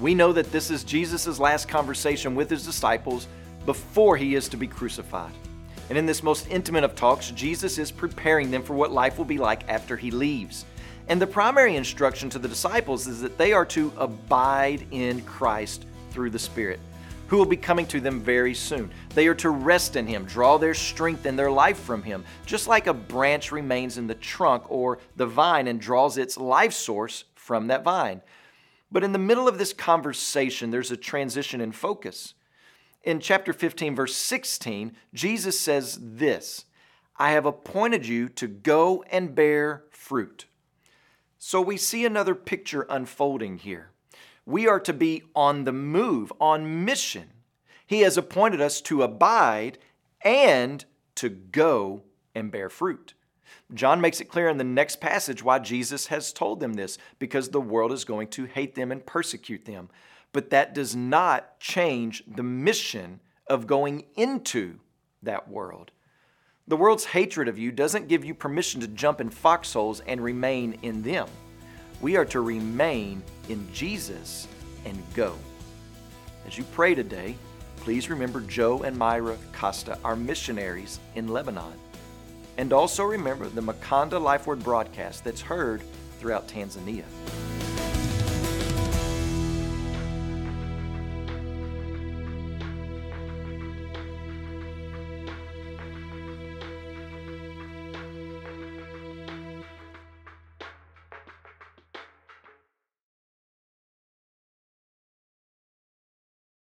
We know that this is Jesus' last conversation with his disciples before he is to be crucified. And in this most intimate of talks, Jesus is preparing them for what life will be like after he leaves. And the primary instruction to the disciples is that they are to abide in Christ through the Spirit, who will be coming to them very soon. They are to rest in him, draw their strength and their life from him, just like a branch remains in the trunk or the vine and draws its life source from that vine. But in the middle of this conversation, there's a transition in focus. In chapter 15, verse 16, Jesus says this, "I have appointed you to go and bear fruit." So we see another picture unfolding here. We are to be on the move, on mission. He has appointed us to abide and to go and bear fruit. John makes it clear in the next passage why Jesus has told them this, because the world is going to hate them and persecute them. But that does not change the mission of going into that world. The world's hatred of you doesn't give you permission to jump in foxholes and remain in them. We are to remain in Jesus and go. As you pray today, please remember Joe and Myra Costa, our missionaries in Lebanon. And also remember the Makanda Life Word broadcast that's heard throughout Tanzania.